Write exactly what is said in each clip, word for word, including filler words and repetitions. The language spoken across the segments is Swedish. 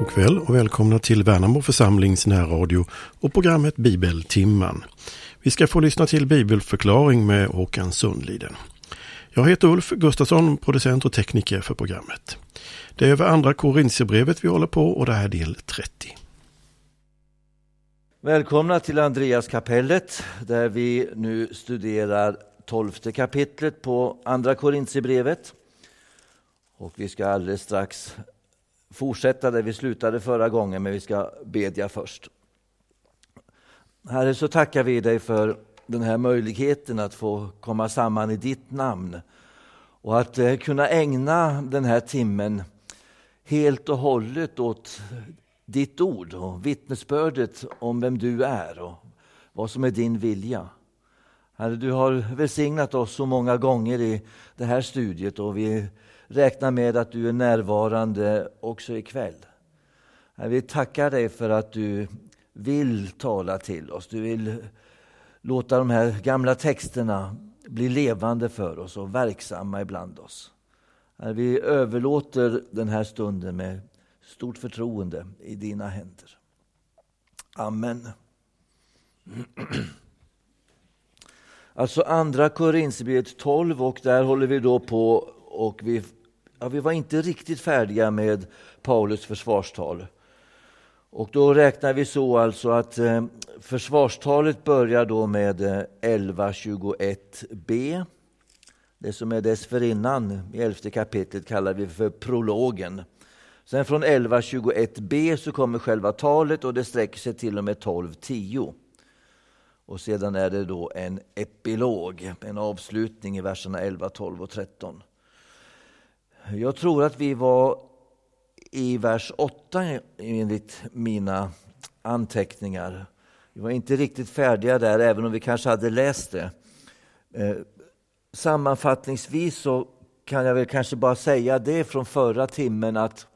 God kväll och välkomna till Värnamo församlings närradio och programmet Bibeltimman. Vi ska få lyssna till bibelförklaring med Håkan Sundliden. Jag heter Ulf Gustafsson, producent och tekniker för programmet. Det är över andra Korinthierbrevet vi håller på och det här är del trettio. Välkomna till Andreas kapellet där vi nu studerar tolfte kapitlet på andra Korinthierbrevet. Och vi ska alldeles strax fortsätta där vi slutade förra gången, men vi ska bedja först. Herre, så tackar vi dig för den här möjligheten att få komma samman i ditt namn och att eh, kunna ägna den här timmen helt och hållet åt ditt ord och vittnesbördet om vem du är och vad som är din vilja. Herre, du har välsignat oss så många gånger i det här studiet och vi räknar med att du är närvarande också ikväll. Herre, vi tackar dig för att du vill tala till oss. Du vill låta de här gamla texterna bli levande för oss och verksamma ibland oss. Herre, vi överlåter den här stunden med stort förtroende i dina händer. Amen. Alltså andra Korinthierbrevet tolv, och där håller vi då på och vi, ja, vi var inte riktigt färdiga med Paulus försvarstal. Och då räknar vi så alltså att eh, försvarstalet börjar då med eh, elva tjugoett b. Det som är dessförinnan i elfte kapitlet kallar vi för prologen. Sen från elva tjugoett b så kommer själva talet och det sträcker sig till och med tolv tio. Och sedan är det då en epilog, en avslutning i verserna elva, tolv och tretton. Jag tror att vi var i vers åtta enligt mina anteckningar. Vi var inte riktigt färdiga där, även om vi kanske hade läst det. Eh, sammanfattningsvis så kan jag väl kanske bara säga det från förra timmen att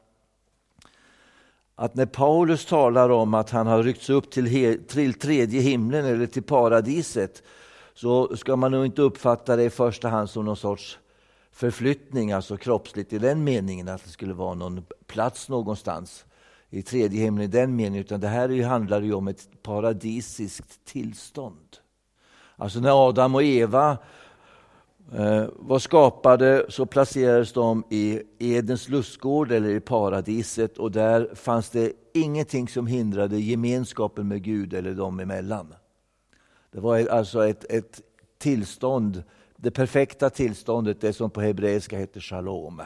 Att när Paulus talar om att han har ryckts upp till, he, till tredje himlen eller till paradiset, så ska man nog inte uppfatta det i första hand som någon sorts förflyttning, alltså kroppsligt i den meningen att det skulle vara någon plats någonstans i tredje himlen i den meningen, utan det här handlar ju om ett paradisiskt tillstånd. Alltså när Adam och Eva eh, var skapade så placerades de i Edens lustgård eller i paradiset, och där fanns det ingenting som hindrade gemenskapen med Gud eller dem emellan. Det var alltså ett, ett tillstånd, det perfekta tillståndet, det som på hebreiska heter shalom.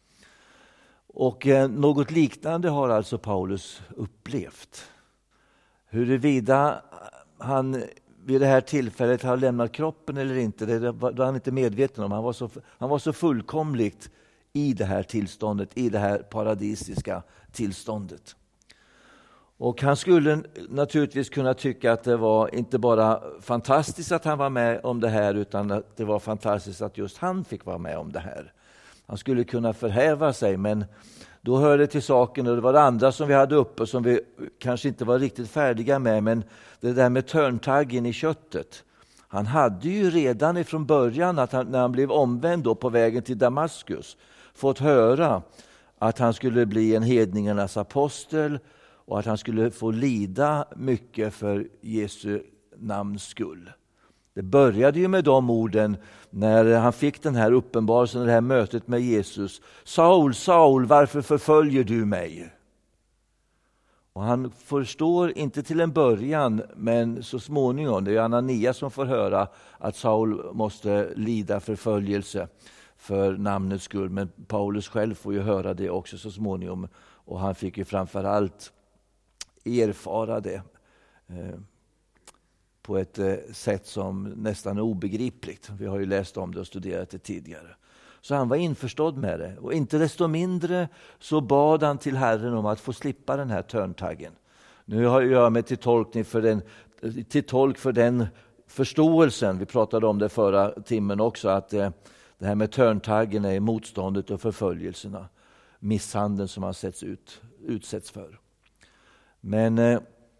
Och eh, något liknande har alltså Paulus upplevt. Huruvida han vid det här tillfället har lämnat kroppen eller inte, det var han inte medveten om. Han var så, han var så fullkomligt i det här tillståndet, i det här paradisiska tillståndet. Och han skulle naturligtvis kunna tycka att det var inte bara fantastiskt att han var med om det här, utan att det var fantastiskt att just han fick vara med om det här. Han skulle kunna förhäva sig, men då hör det till saken, och det var det andra som vi hade uppe som vi kanske inte var riktigt färdiga med, men det där med törntaggen i köttet. Han hade ju redan ifrån början, att han, när han blev omvänd då på vägen till Damaskus, fått höra att han skulle bli en hedningarnas apostel och att han skulle få lida mycket för Jesu namns skull. Det började ju med de orden när han fick den här uppenbarelsen, det här mötet med Jesus. Saul, Saul, varför förföljer du mig? Och han förstår inte till en början, men så småningom, det är Ananias som får höra att Saul måste lida förföljelse för namnets skull. Men Paulus själv får ju höra det också så småningom, och han fick ju framförallt erfara det eh, på ett eh, sätt som nästan är obegripligt. Vi har ju läst om det och studerat det tidigare. Så han var införstådd med det, och inte desto mindre så bad han till Herren om att få slippa den här törntaggen. Nu har jag mig till tolkning för den, till tolk för den förståelsen. Vi pratade om det förra timmen också, att eh, det här med törntaggen är motståndet och förföljelserna, misshandeln som han sätts ut, utsätts för. Men, eh,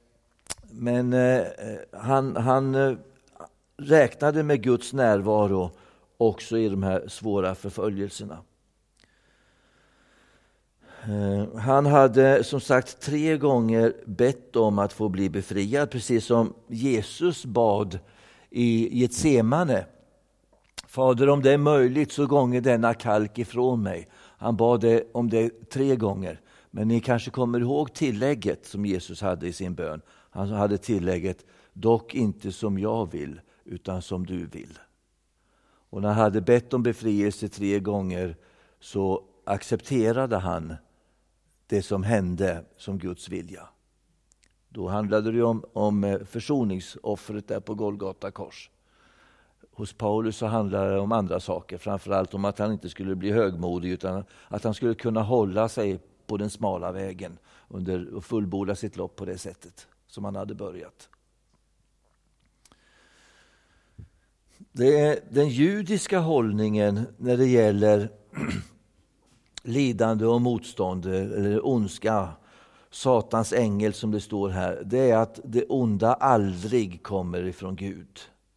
men eh, han, han eh, räknade med Guds närvaro också i de här svåra förföljelserna. Han hade som sagt tre gånger bett om att få bli befriad, precis som Jesus bad i Getsemane. Fader, om det är möjligt så gånger denna kalk ifrån mig. Han bad det om det tre gånger. Men ni kanske kommer ihåg tillägget som Jesus hade i sin bön. Han hade tillägget, dock inte som jag vill, utan som du vill. Och när han hade bett om befrielse tre gånger så accepterade han det som hände som Guds vilja. Då handlade det om, om försoningsoffret där på Golgata kors. Hos Paulus så handlar det om andra saker, framförallt om att han inte skulle bli högmodig utan att han skulle kunna hålla sig på den smala vägen under och fullborda sitt lopp på det sättet som han hade börjat. Det är den judiska hållningen när det gäller lidande och motstånd eller ondska, Satans ängel som det står här, det är att det onda aldrig kommer ifrån Gud.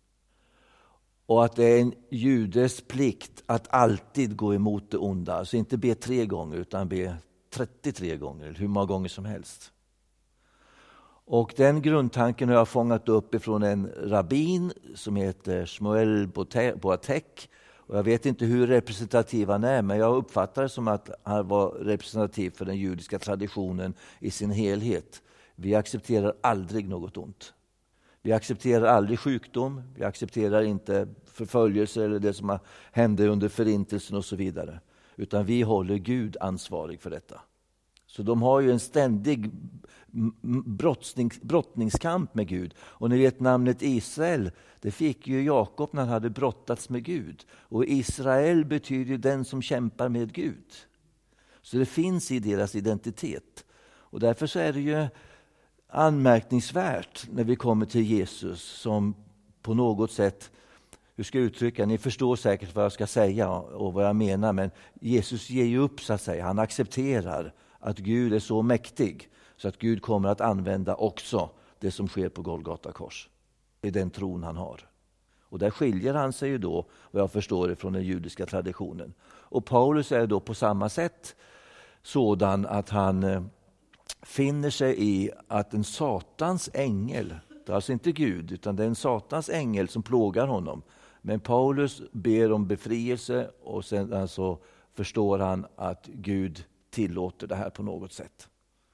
Och att det är en judes plikt att alltid gå emot det onda. Alltså inte be tre gånger utan be trettiotre gånger, eller hur många gånger som helst. Och den grundtanken har jag fångat upp ifrån en rabbin som heter Shmuel Boatek. Och jag vet inte hur representativ han är, men jag uppfattar det som att han var representativ för den judiska traditionen i sin helhet. Vi accepterar aldrig något ont. Vi accepterar aldrig sjukdom, vi accepterar inte förföljelse eller det som hände under förintelsen och så vidare. Utan vi håller Gud ansvarig för detta. Så de har ju en ständig brottning, brottningskamp med Gud. Och ni vet namnet Israel, det fick ju Jakob när han hade brottats med Gud. Och Israel betyder den som kämpar med Gud. Så det finns i deras identitet. Och därför så är det ju anmärkningsvärt när vi kommer till Jesus som på något sätt, hur ska jag uttrycka, ni förstår säkert vad jag ska säga och vad jag menar, men Jesus ger ju upp så att säga, han accepterar att Gud är så mäktig så att Gud kommer att använda också det som sker på Golgata kors. Det är den tron han har. Och där skiljer han sig ju då, vad jag förstår det, från den judiska traditionen. Och Paulus är då på samma sätt sådan att han finner sig i att en satans ängel, det är alltså inte Gud utan det är en satans ängel som plågar honom. Men Paulus ber om befrielse och sen alltså förstår han att Gud tillåter det här på något sätt.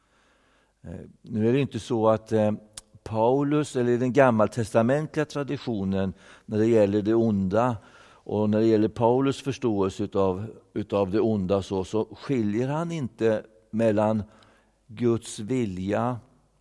Nu är det inte så att Paulus eller den gammaltestamentliga traditionen när det gäller det onda och när det gäller Paulus förståelse utav, utav det onda så, så skiljer han inte mellan Guds vilja,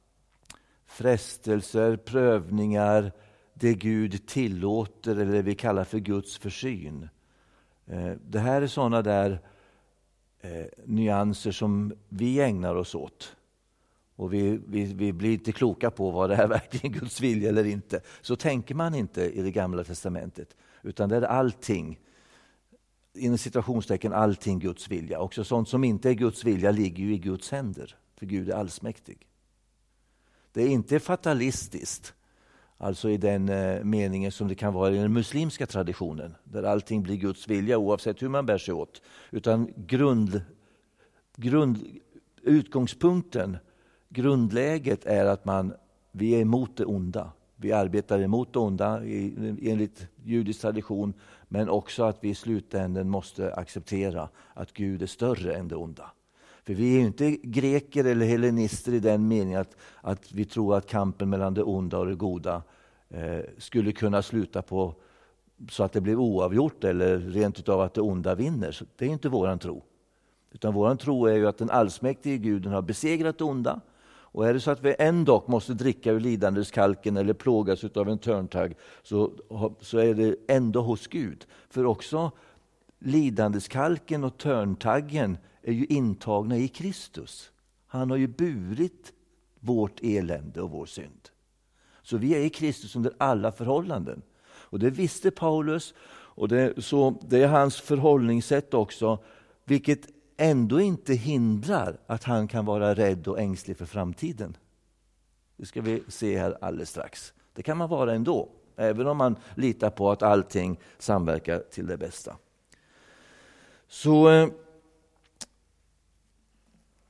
frestelser, prövningar, det Gud tillåter eller det vi kallar för Guds försyn. Det här är sådana där eh, nyanser som vi ägnar oss åt. Och vi, vi, vi blir inte kloka på vad det här verkligen är Guds vilja eller inte. Så tänker man inte i det gamla testamentet. Utan det är allting, inom situationstecken allting Guds vilja. Också sånt som inte är Guds vilja ligger ju i Guds händer. För Gud är allsmäktig. Det är inte fatalistiskt. Alltså i den eh, meningen som det kan vara i den muslimska traditionen. Där allting blir Guds vilja oavsett hur man bär sig åt. Utan grund, grund, utgångspunkten, grundläget är att man, vi är emot det onda. Vi arbetar emot det onda i, enligt judisk tradition. Men också att vi i slutänden måste acceptera att Gud är större än det onda. För vi är ju inte greker eller hellenister i den meningen att, att vi tror att kampen mellan det onda och det goda eh, skulle kunna sluta på så att det blir oavgjort eller rent utav att det onda vinner. Så det är inte våran tro. Utan våran tro är ju att den allsmäktige Guden har besegrat det onda. Och är det så att vi ändå måste dricka ur lidandeskalken eller plågas utav en törntagg så, så är det ändå hos Gud. För också lidandeskalken och törntaggen är ju intagna i Kristus. Han har ju burit vårt elände och vår synd. Så vi är i Kristus under alla förhållanden. Och det visste Paulus och det, så det är hans förhållningssätt också, vilket ändå inte hindrar att han kan vara rädd och ängslig för framtiden. Det ska vi se här alldeles strax. Det kan man vara ändå, även om man litar på att allting samverkar till det bästa. Så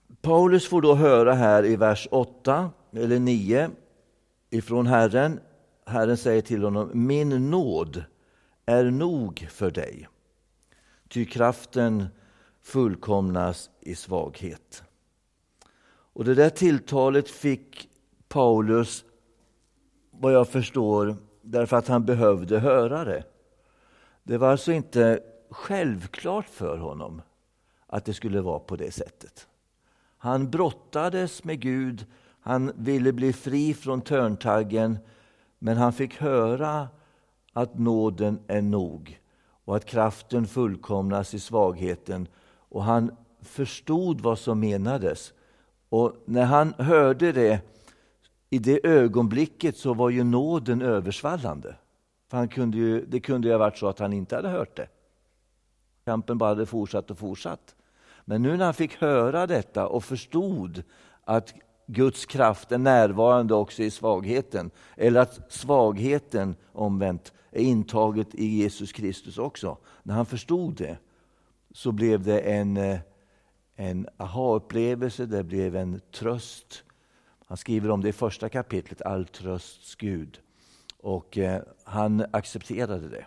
Paulus får då höra här i vers åtta eller nio ifrån Herren. Herren säger till honom: min nåd är nog för dig, ty kraften fullkomnas i svaghet. Och det där tilltalet fick Paulus, vad jag förstår, därför att han behövde höra det. Det var alltså inte självklart för honom att det skulle vara på det sättet. Han brottades med Gud, han ville bli fri från törntaggen, men han fick höra att nåden är nog och att kraften fullkomnas i svagheten. Och han förstod vad som menades. Och när han hörde det, i det ögonblicket, så var ju nåden översvallande. För han kunde ju, det kunde ju ha varit så att han inte hade hört det. Kampen bara hade fortsatt och fortsatt. Men nu när han fick höra detta och förstod att Guds kraft är närvarande också i svagheten, eller att svagheten omvänt är intaget i Jesus Kristus också. När han förstod det, så blev det en, en aha-upplevelse, det blev en tröst. Han skriver om det i första kapitlet, all trösts Gud. Och eh, han accepterade det.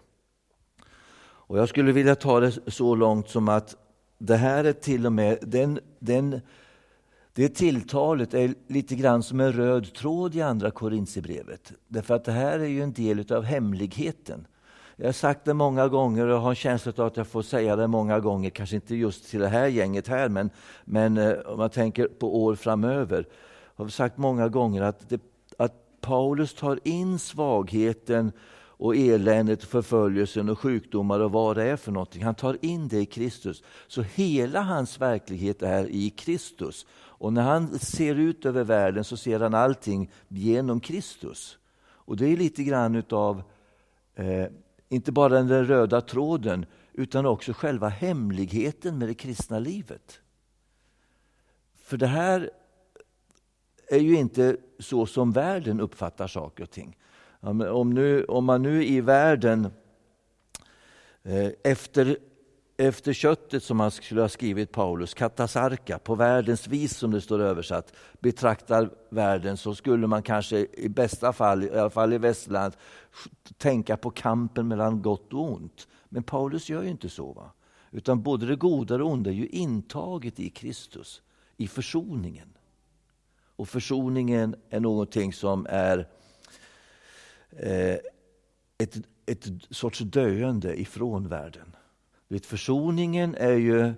Och jag skulle vilja ta det så långt som att det här är till och med, den, den, det tilltalet är lite grann som en röd tråd i andra Korinthierbrevet. Därför att det här är ju en del av hemligheten. Jag har sagt det många gånger och har känslan av att jag får säga det många gånger. Kanske inte just till det här gänget här, men, men eh, om man tänker på år framöver. Jag har sagt många gånger att, det, att Paulus tar in svagheten och eländet, förföljelsen och sjukdomar och vad det är för någonting. Han tar in det i Kristus. Så hela hans verklighet är i Kristus. Och när han ser ut över världen så ser han allting genom Kristus. Och det är lite grann utav, eh, inte bara den röda tråden, utan också själva hemligheten med det kristna livet. För det här är ju inte så som världen uppfattar saker och ting. Om, nu, om man nu i världen eh, efter, efter köttet, som man skulle ha skrivit Paulus, katasarka, på världens vis som det står översatt, betraktar världen, så skulle man kanske i bästa fall, i alla fall i västland, tänka på kampen mellan gott och ont. Men Paulus gör ju inte så, va? Utan både det goda och det onda är ju intaget i Kristus, i försoningen. Och försoningen är någonting som är eh, ett, ett sorts döende ifrån världen. Vet, försoningen är ju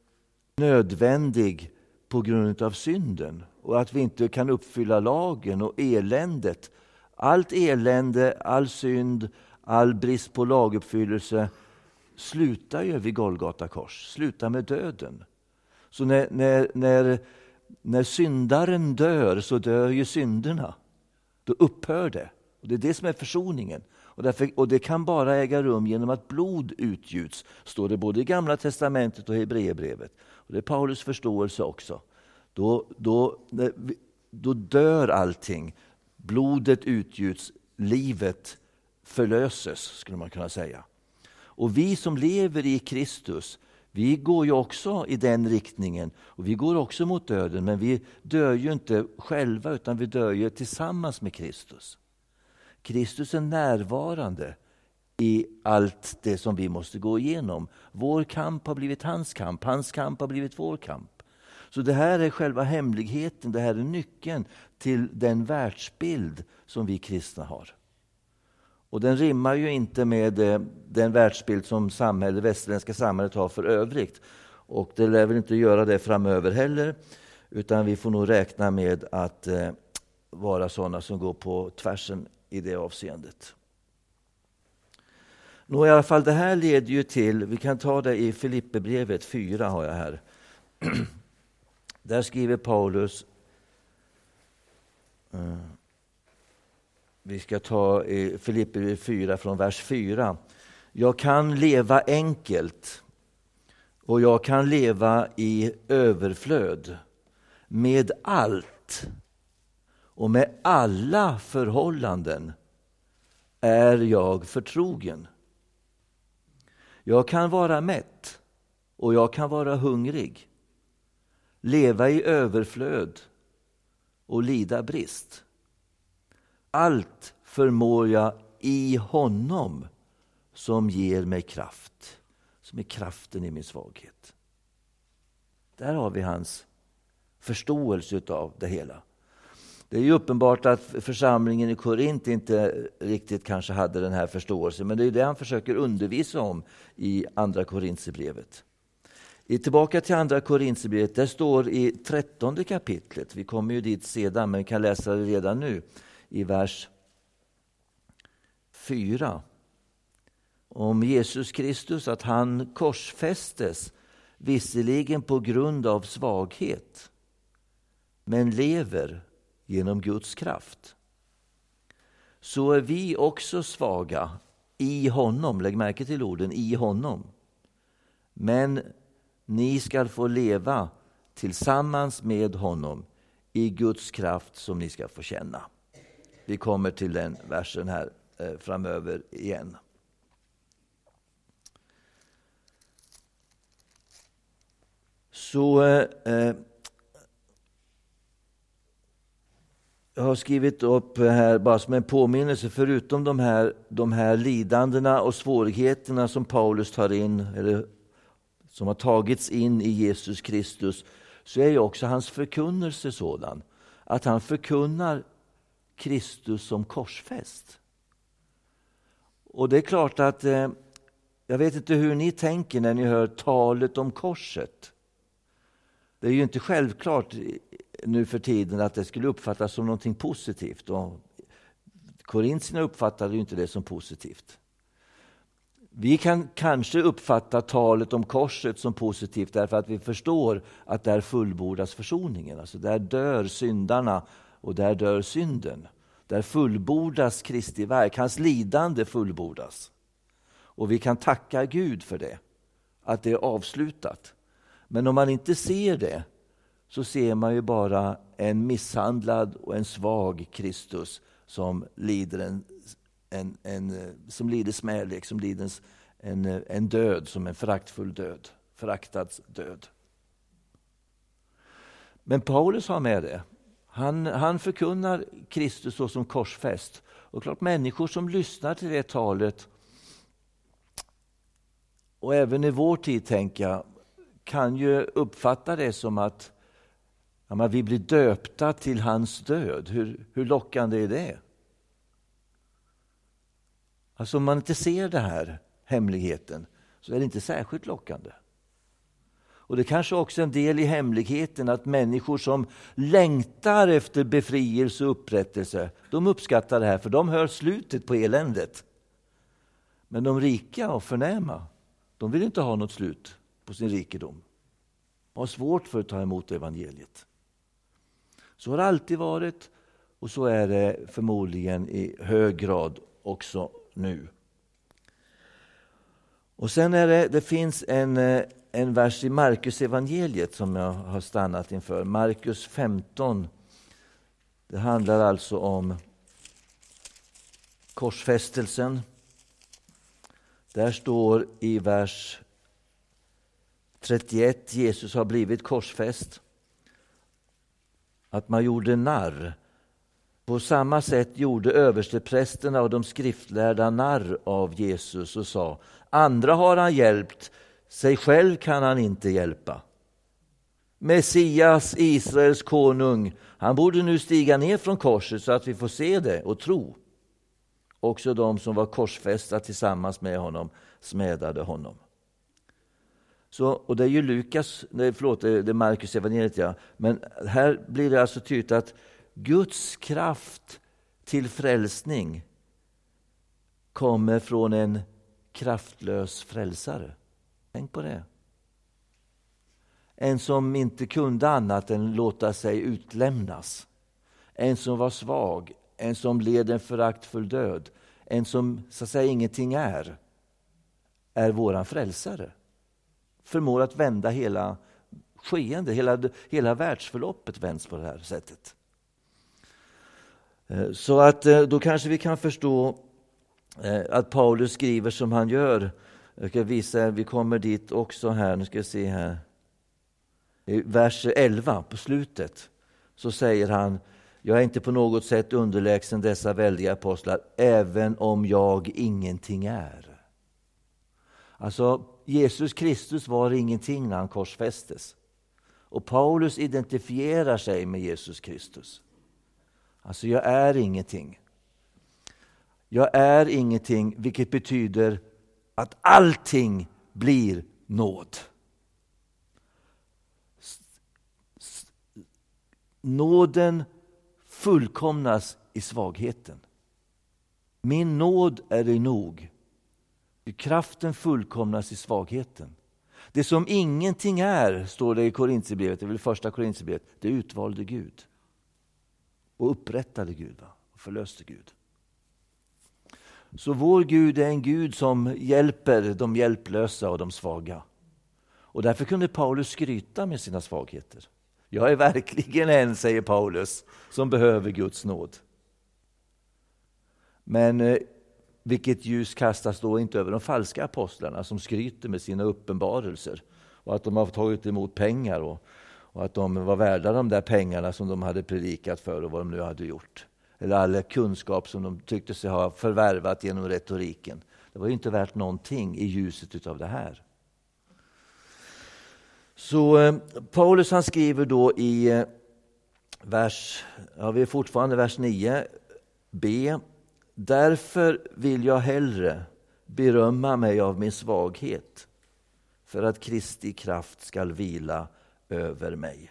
nödvändig på grund av synden. Och att vi inte kan uppfylla lagen och eländet. Allt elände, all synd, all brist på laguppfyllelse slutar ju vid Golgata kors. Slutar med döden. Så när, när, när När syndaren dör, så dör ju synderna. Då upphör det. Och det är det som är försoningen. Och, därför, och det kan bara äga rum genom att blod utgjuts. Står det både i Gamla testamentet och i Hebreerbrevet. Och det är Paulus förståelse också. Då, då, då dör allting. Blodet utgjuts. Livet förlöses, skulle man kunna säga. Och vi som lever i Kristus, vi går ju också i den riktningen, och vi går också mot döden, men vi dör ju inte själva, utan vi dör ju tillsammans med Kristus. Kristus är närvarande i allt det som vi måste gå igenom. Vår kamp har blivit hans kamp, hans kamp har blivit vår kamp. Så det här är själva hemligheten, det här är nyckeln till den världsbild som vi kristna har. Och den rimmar ju inte med den världsbild som samhälle, det västerländska samhället har för övrigt. Och det lär väl inte göra det framöver heller. Utan vi får nog räkna med att eh, vara sådana som går på tvärsen i det avseendet. Nå, i alla fall, det här leder ju till, vi kan ta det i Filipperbrevet fyra har jag här. Där skriver Paulus, eh, vi ska ta i Filipperbrevet fyra från vers fyra. Jag kan leva enkelt och jag kan leva i överflöd med allt och med alla förhållanden är jag förtrogen. Jag kan vara mätt och jag kan vara hungrig. leva i överflöd och lida brist. Allt förmår jag i honom som ger mig kraft, som är kraften i min svaghet. Där har vi hans förståelse av det hela. Det är ju uppenbart att församlingen i Korint inte riktigt kanske hade den här förståelsen, men det är det han försöker undervisa om i andra Korinthierbrevet. I tillbaka till andra Korinthierbrevet, där står i trettonde kapitlet, vi kommer ju dit sedan men kan läsa det redan nu, i vers fyra. Om Jesus Kristus, att han korsfästes visserligen på grund av svaghet, men lever genom Guds kraft. Så är vi också svaga i honom, lägg märke till orden, i honom. Men ni ska få leva tillsammans med honom i Guds kraft som ni ska få känna. Vi kommer till den versen här eh, framöver igen. Så eh, jag har skrivit upp här bara som en påminnelse, förutom de här, de här lidandena och svårigheterna som Paulus tar in, eller som har tagits in i Jesus Kristus, så är ju också hans förkunnelse sådan att han förkunnar Kristus som korsfäst. Och det är klart att eh, jag vet inte hur ni tänker när ni hör talet om korset. Det är ju inte självklart nu för tiden att det skulle uppfattas som någonting positivt. Och korintierna uppfattade ju inte det som positivt. Vi kan kanske uppfatta talet om korset som positivt därför att vi förstår att där fullbordas försoningen. Alltså där dör syndarna och där dör synden. Där fullbordas Kristi verk, hans lidande fullbordas. Och vi kan tacka Gud för det, att det är avslutat. Men om man inte ser det så ser man ju bara en misshandlad och en svag Kristus som lider en, en, en som lider smälek, som lider en, en död, som en föraktfull död, föraktad död. Men Paulus har med det. Han, han förkunnar Kristus så som korsfäst. Och klart, människor som lyssnar till det talet, och även i vår tid tänker jag, kan ju uppfatta det som att ja, men vi blir döpta till hans död. Hur, hur lockande är det? Alltså om man inte ser det här, hemligheten, så är det inte särskilt lockande. Och det kanske också är en del i hemligheten att människor som längtar efter befrielse och upprättelse, de uppskattar det här för de hör slutet på eländet. Men de rika och förnäma, de vill inte ha något slut på sin rikedom. De har svårt för att ta emot evangeliet. Så har det alltid varit och så är det förmodligen i hög grad också nu. Och sen är det, det finns en, en vers i Markus evangeliet som jag har stannat inför. Markus femton. Det handlar alltså om korsfästelsen. Där står i vers trettioett, Jesus har blivit korsfäst. Att man gjorde narr. På samma sätt gjorde översteprästerna och de skriftlärda narr av Jesus och sa: andra har han hjälpt, sig själv kan han inte hjälpa. Messias, Israels konung, han borde nu stiga ner från korset så att vi får se det och tro. Också de som var korsfästa tillsammans med honom smädade honom. Så, och det är ju Lukas, nej, förlåt, det är Markus evangeliet, ja. Men här blir det alltså tydligt att Guds kraft till frälsning kommer från en kraftlös frälsare. Tänk på det. En som inte kunde annat än låta sig utlämnas. En som var svag, en som led en föraktfull död, en som så att säga ingenting är, är våran frälsare. Förmår att vända hela skeende, hela, hela världsförloppet vänds på det här sättet. Så att då kanske vi kan förstå att Paulus skriver som han gör. Jag ska visa, vi kommer dit också här, nu ska jag se här. I vers elva på slutet så säger han: jag är inte på något sätt underlägsen dessa väldiga apostlar, även om jag ingenting är. Alltså, Jesus Kristus var ingenting när han korsfästes. Och Paulus identifierar sig med Jesus Kristus. Alltså, jag är ingenting. Jag är ingenting, vilket betyder att allting blir nåd. Nåden fullkomnas i svagheten. Min nåd är dig nog. Kraften fullkomnas i svagheten. Det som ingenting är, står det i Korintierbrevet, det är väl första Korintierbrevet, det utvalde Gud. Och upprättade Gud, va? Och förlöste Gud. Så vår Gud är en Gud som hjälper de hjälplösa och de svaga. Och därför kunde Paulus skryta med sina svagheter. Jag är verkligen en, säger Paulus, som behöver Guds nåd. Men eh, vilket ljus kastas då inte över de falska apostlarna som skryter med sina uppenbarelser och att de har tagit emot pengar och, och att de var värda de där pengarna som de hade predikat för och vad de nu hade gjort. Eller all kunskap som de tyckte sig ha förvärvat genom retoriken. Det var ju inte värt någonting i ljuset av det här. Så eh, Paulus han skriver då i eh, vers, ja, vi är fortfarande vers nio b. Därför vill jag hellre berömma mig av min svaghet, för att Kristi kraft skall vila över mig.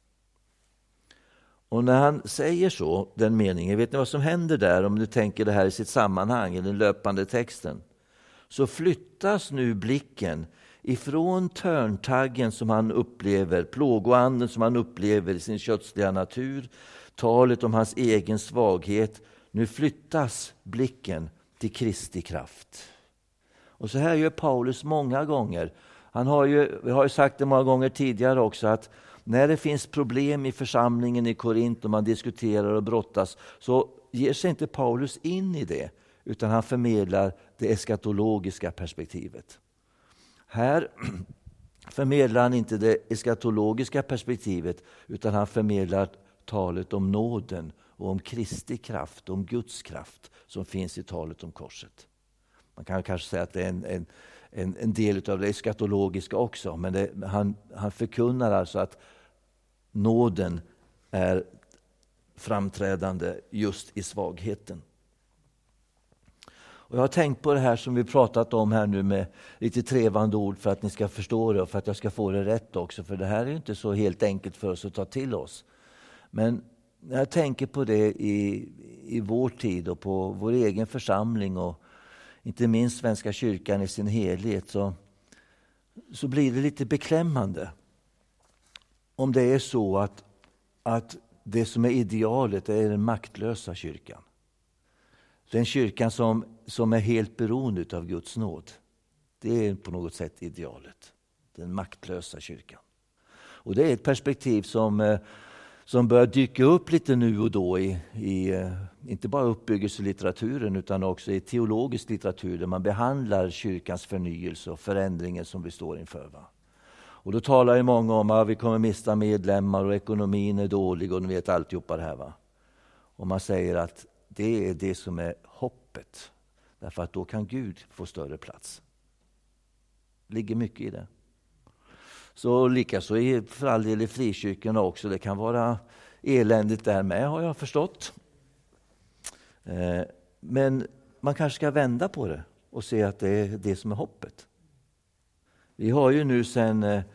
Och när han säger så, den meningen, vet ni vad som händer där om du tänker det här i sitt sammanhang i den löpande texten? Så flyttas nu blicken ifrån törntaggen som han upplever, plågoanden som han upplever i sin kötsliga natur, talet om hans egen svaghet. Nu flyttas blicken till Kristi kraft. Och så här gör Paulus många gånger. Han har ju, vi har ju sagt det många gånger tidigare också, att när det finns problem i församlingen i Korint och man diskuterar och brottas, så ger sig inte Paulus in i det, utan han förmedlar det eskatologiska perspektivet. Här förmedlar han inte det eskatologiska perspektivet, utan han förmedlar talet om nåden och om Kristi kraft, om Guds kraft som finns i talet om korset. Man kan kanske säga att det är en, en, en, en del av det eskatologiska också, men det, han, han förkunnar alltså att nåden är framträdande just i svagheten. Och jag har tänkt på det här som vi pratat om här nu med lite trevande ord för att ni ska förstå det och för att jag ska få det rätt också. För det här är ju inte så helt enkelt för oss att ta till oss. Men när jag tänker på det i, i vår tid och på vår egen församling och inte minst Svenska kyrkan i sin helhet, så, så blir det lite beklämmande om det är så att, att det som är idealet är den maktlösa kyrkan. Den kyrkan som, som är helt beroende av Guds nåd. Det är på något sätt idealet. Den maktlösa kyrkan. Och det är ett perspektiv som, som börjar dyka upp lite nu och då i, i inte bara uppbyggelselitteraturen utan också i teologisk litteratur där man behandlar kyrkans förnyelse och förändringen som vi står inför. Va? Och då talar ju många om att vi kommer mista medlemmar och ekonomin är dålig och ni vet alltihopa det här. Va? Och man säger att det är det som är hoppet. Därför att då kan Gud få större plats. Det ligger mycket i det. Så likaså för all del i frikyrkorna också. Det kan vara eländigt där med, har jag förstått. Men man kanske ska vända på det och se att det är det som är hoppet. Vi har ju nu sedan eh,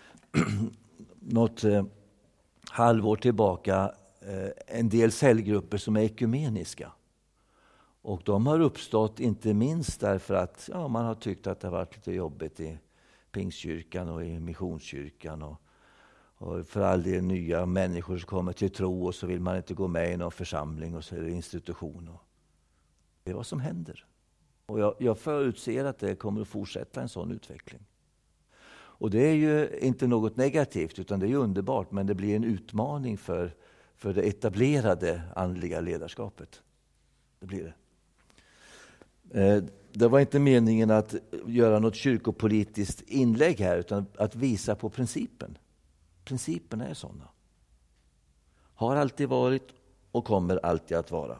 något eh, halvår tillbaka en del cellgrupper som är ekumeniska. Och de har uppstått inte minst därför att ja, man har tyckt att det har varit lite jobbigt i Pingstkyrkan och i Missionskyrkan. Och, och för all del nya människor som kommer till tro och så vill man inte gå med i någon församling och så är det institution. Och det är vad som händer. Och jag, jag förutser att det kommer att fortsätta en sån utveckling. Och det är ju inte något negativt utan det är underbart, men det blir en utmaning för för det etablerade andliga ledarskapet. Det blir det. Det var inte meningen att göra något kyrkopolitiskt inlägg här utan att visa på principen. Principerna är sådana. Har alltid varit och kommer alltid att vara.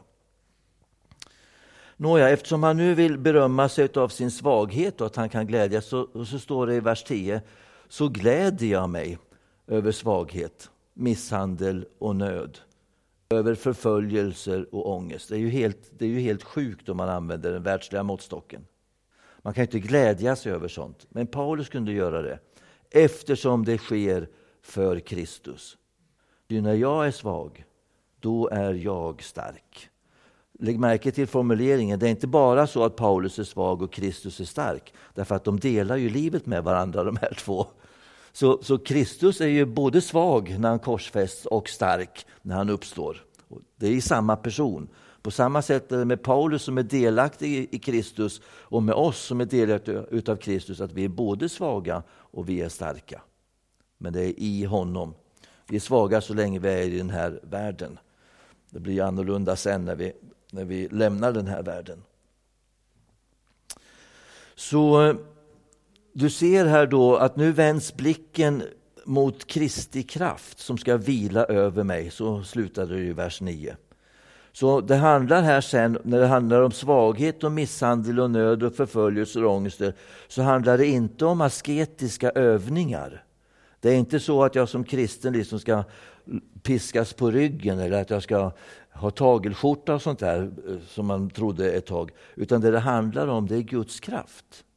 Nåja, eftersom han nu vill berömma sig av sin svaghet och att han kan glädjas, så, så står det i vers tio: så gläder jag mig över svaghet, misshandel och nöd, över förföljelser och ångest. Det är ju helt, det är ju helt sjukt om man använder den världsliga måttstocken. Man kan inte glädja sig över sånt, men Paulus kunde göra det eftersom det sker för Kristus. Ty när jag är svag, då är jag stark. Lägg märke till formuleringen. Det är inte bara så att Paulus är svag och Kristus är stark, därför att de delar ju livet med varandra, de här två. Så, så Kristus är ju både svag när han korsfästs och stark när han uppstår. Det är i samma person. På samma sätt är det med Paulus som är delaktig i Kristus och med oss som är delaktiga utav Kristus, att vi är både svaga och vi är starka. Men det är i honom. Vi är svaga så länge vi är i den här världen. Det blir annorlunda sen när vi, när vi lämnar den här världen. Så du ser här då att nu vänds blicken mot Kristi kraft som ska vila över mig. Så slutade det i vers nio. Så det handlar här sen, när det handlar om svaghet och misshandel och nöd och förföljelser och ångester, så handlar det inte om asketiska övningar. Det är inte så att jag som kristen liksom ska piskas på ryggen eller att jag ska ha tagelskjorta och sånt där som man trodde ett tag. Utan det det handlar om, det är Guds kraft.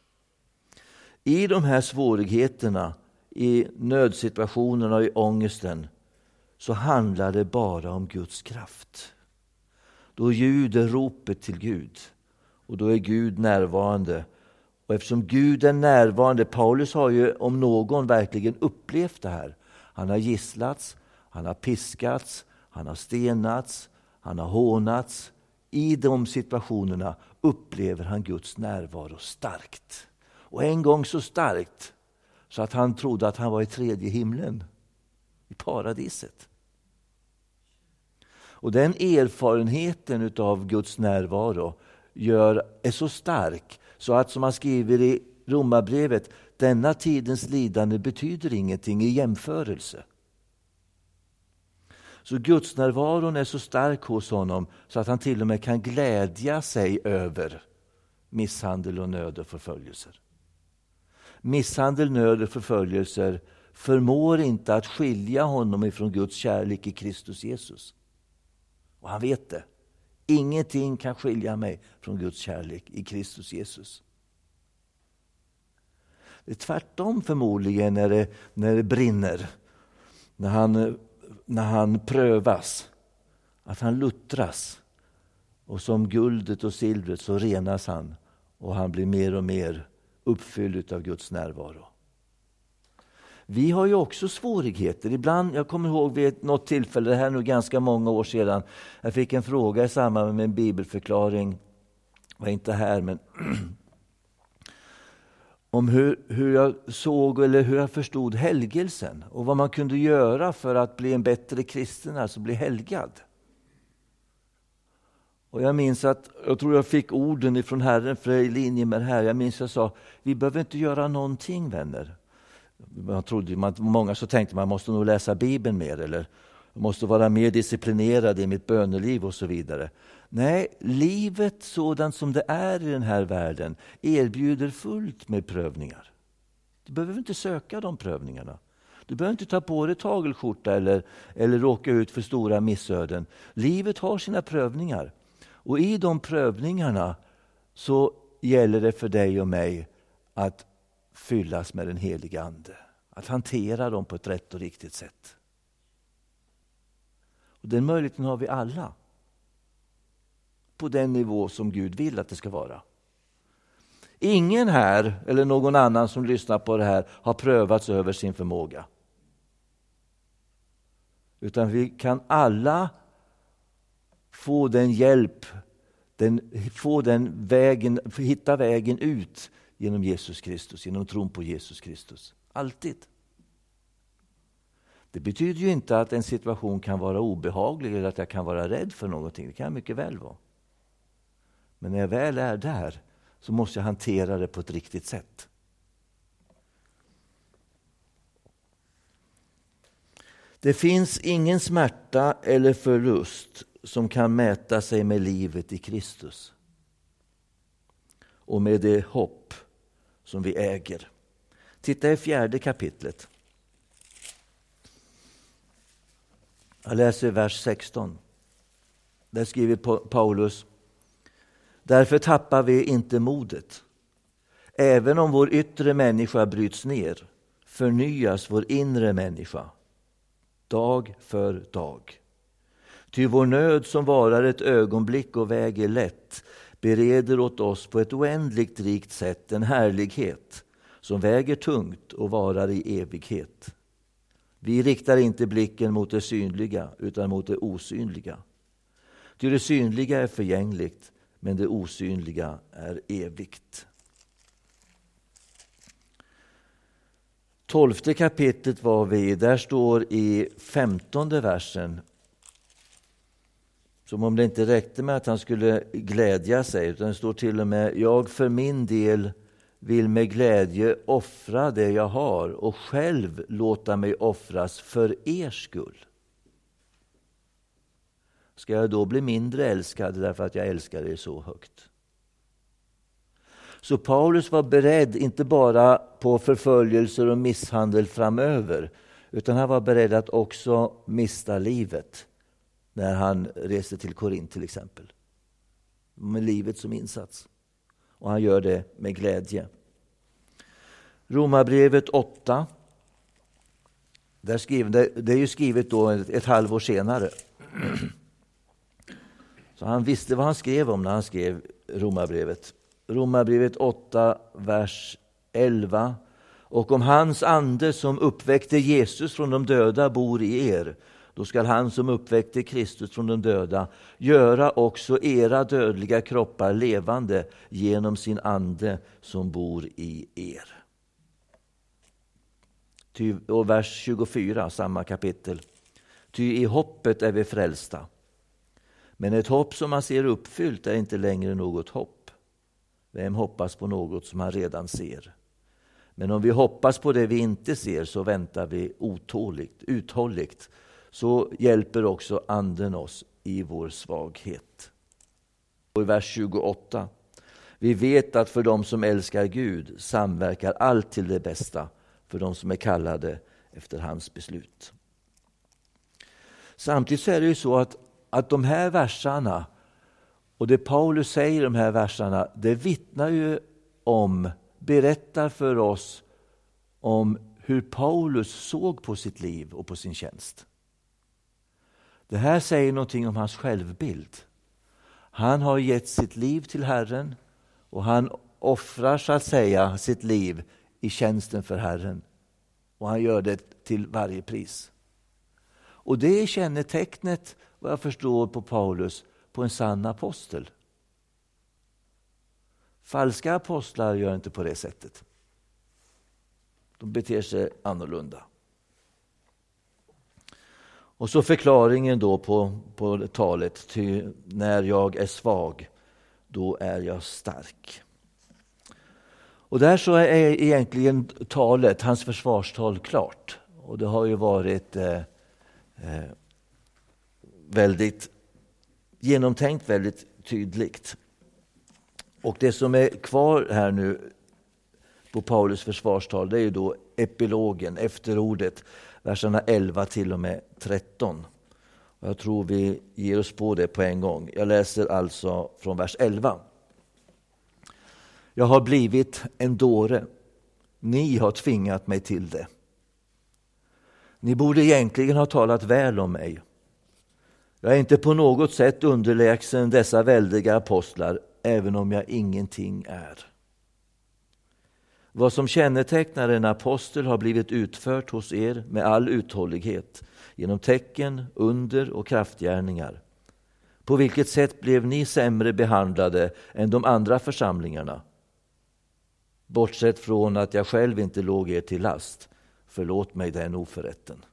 I de här svårigheterna, i nödsituationerna och i ångesten, så handlar det bara om Guds kraft. Då ljuder ropet till Gud och då är Gud närvarande. Och eftersom Gud är närvarande, Paulus har ju om någon verkligen upplevt det här. Han har gisslats, han har piskats, han har stenats, han har hånats. I de situationerna upplever han Guds närvaro starkt. Och en gång så starkt så att han trodde att han var i tredje himlen, i paradiset. Och den erfarenheten av Guds närvaro gör, är så stark så att, som han skriver i Romarbrevet, denna tidens lidande betyder ingenting i jämförelse. Så Guds närvaron är så stark hos honom så att han till och med kan glädja sig över misshandel och nöd och förföljelser. Misshandel, nöd och förföljelser förmår inte att skilja honom ifrån Guds kärlek i Kristus Jesus. Och han vet det. Ingenting kan skilja mig från Guds kärlek i Kristus Jesus. Det är tvärtom förmodligen när det, när det brinner. När han, när han prövas. Att han luttras. Och som guldet och silvret så renas han. Och han blir mer och mer uppfylld av Guds närvaro. Vi har ju också svårigheter. Ibland, jag kommer ihåg vid något tillfälle, det här nu ganska många år sedan, jag fick en fråga i samband med en bibelförklaring, var inte här, men om hur, hur jag såg eller hur jag förstod helgelsen och vad man kunde göra för att bli en bättre kristen, alltså bli helgad. Och jag minns att, jag tror jag fick orden ifrån Herren för i linje med det här. Jag minns att jag sa, vi behöver inte göra någonting, vänner. Man trodde, man, många så tänkte man måste nog läsa Bibeln mer eller måste vara mer disciplinerad i mitt böneliv och så vidare. Nej, livet sådant som det är i den här världen erbjuder fullt med prövningar. Du behöver inte söka de prövningarna. Du behöver inte ta på dig tagelskjorta eller, eller råka ut för stora missöden. Livet har sina prövningar. Och i de prövningarna så gäller det för dig och mig att fyllas med den heliga ande. Att hantera dem på ett rätt och riktigt sätt. Och den möjligheten har vi alla. På den nivå som Gud vill att det ska vara. Ingen här eller någon annan som lyssnar på det här har prövats över sin förmåga. Utan vi kan alla få den hjälp, den, få den vägen, hitta vägen ut genom Jesus Kristus, genom tron på Jesus Kristus. Alltid. Det betyder ju inte att en situation kan vara obehaglig eller att jag kan vara rädd för någonting. Det kan mycket väl vara. Men när jag väl är där så måste jag hantera det på ett riktigt sätt. Det finns ingen smärta eller förlust som kan mäta sig med livet i Kristus och med det hopp som vi äger. Titta i fjärde kapitlet. Jag läser vers sexton. Där skriver Paulus: därför tappar vi inte modet. Även om vår yttre människa bryts ner, förnyas vår inre människa dag för dag. Ty vår nöd som varar ett ögonblick och väger lätt bereder åt oss på ett oändligt rikt sätt en härlighet som väger tungt och varar i evighet. Vi riktar inte blicken mot det synliga utan mot det osynliga. Ty det synliga är förgängligt, men det osynliga är evigt. Tolfte kapitlet var vi, där står i femtonde versen, som om det inte räckte med att han skulle glädja sig, utan det står till och med: jag för min del vill med glädje offra det jag har och själv låta mig offras för er skull. Ska jag då bli mindre älskad därför att jag älskar er så högt? Så Paulus var beredd inte bara på förföljelser och misshandel framöver, utan han var beredd att också mista livet när han reste till Korint till exempel. Med livet som insats. Och han gör det med glädje. Romarbrevet åtta. Där skriver, det är ju skrivet då ett, ett halvår senare. Så han visste vad han skrev om när han skrev Romarbrevet. Romarbrevet åtta, vers elva. Och om hans ande som uppväckte Jesus från de döda bor i er, då skall han som uppväckte Kristus från de döda göra också era dödliga kroppar levande genom sin ande som bor i er. Ty, och vers tjugofyra, samma kapitel. Ty i hoppet är vi frälsta. Men ett hopp som man ser uppfyllt är inte längre något hopp. Vem hoppas på något som han redan ser? Men om vi hoppas på det vi inte ser, så väntar vi otåligt, uthålligt. Så hjälper också anden oss i vår svaghet. Och i vers tjugoåtta. Vi vet att för dem som älskar Gud samverkar allt till det bästa, för dem som är kallade efter hans beslut. Samtidigt så är det ju så att, att de här versarna och det Paulus säger i de här versarna, det vittnar ju om, berättar för oss om hur Paulus såg på sitt liv och på sin tjänst. Det här säger någonting om hans självbild. Han har gett sitt liv till Herren och han offrar så att säga sitt liv i tjänsten för Herren. Och han gör det till varje pris. Och det är kännetecknet, vad jag förstår på Paulus, på en sann apostel. Falska apostlar gör inte på det sättet. De beter sig annorlunda. Och så förklaringen då på, på talet, ty när jag är svag, då är jag stark. Och där så är egentligen talet, hans försvarstal, klart. Och det har ju varit eh, eh, väldigt genomtänkt, väldigt tydligt. Och det som är kvar här nu på Paulus försvarstal, det är ju då epilogen, efterordet, verserna elva till och med tretton. Och jag tror vi ger oss på det på en gång. Jag läser alltså från vers elva. Jag har blivit en dåre. Ni har tvingat mig till det. Ni borde egentligen ha talat väl om mig. Jag är inte på något sätt underlägsen dessa väldiga apostlar, även om jag ingenting är. Vad som kännetecknar en apostel har blivit utfört hos er med all uthållighet, genom tecken, under och kraftgärningar. På vilket sätt blev ni sämre behandlade än de andra församlingarna? Bortsett från att jag själv inte låg er till last, förlåt mig den oförrätten.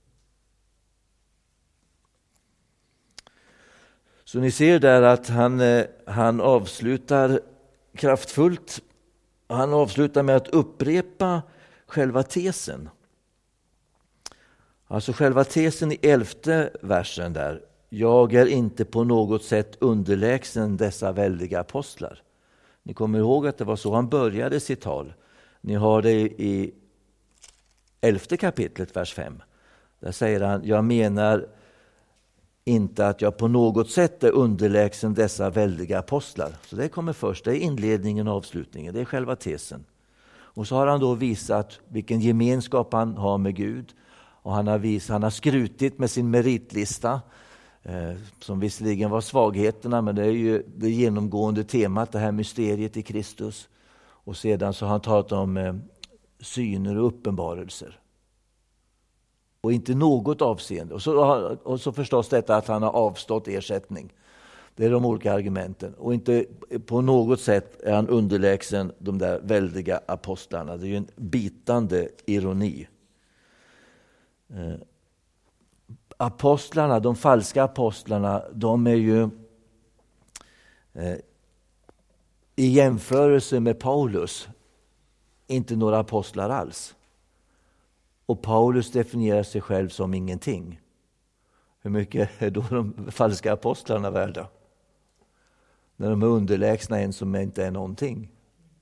Så ni ser där att han, han avslutar kraftfullt. Han avslutar med att upprepa själva tesen. Alltså själva tesen i elfte versen där. Jag är inte på något sätt underlägsen dessa väldiga apostlar. Ni kommer ihåg att det var så han började sitt tal. Ni har det i elfte kapitlet, vers fem. Där säger han, jag menar inte att jag på något sätt är underlägsen dessa väldiga apostlar. Så det kommer först, det är inledningen och avslutningen, det är själva tesen. Och så har han då visat vilken gemenskap han har med Gud. Och han har, visat, han har skrutit med sin meritlista, eh, som visserligen var svagheterna, men det är ju det genomgående temat, det här mysteriet i Kristus. Och sedan så har han talat om eh, syner och uppenbarelser. Och inte något avseende. Och så, och så förstås detta att han har avstått ersättning. Det är de olika argumenten. Och inte på något sätt är han underlägsen de där väldiga apostlarna. Det är ju en bitande ironi. Eh, apostlarna, de falska apostlarna, de är ju eh, i jämförelse med Paulus inte några apostlar alls. Och Paulus definierar sig själv som ingenting. Hur mycket är då de falska apostlarna värda? När de är underlägsna en som inte är någonting.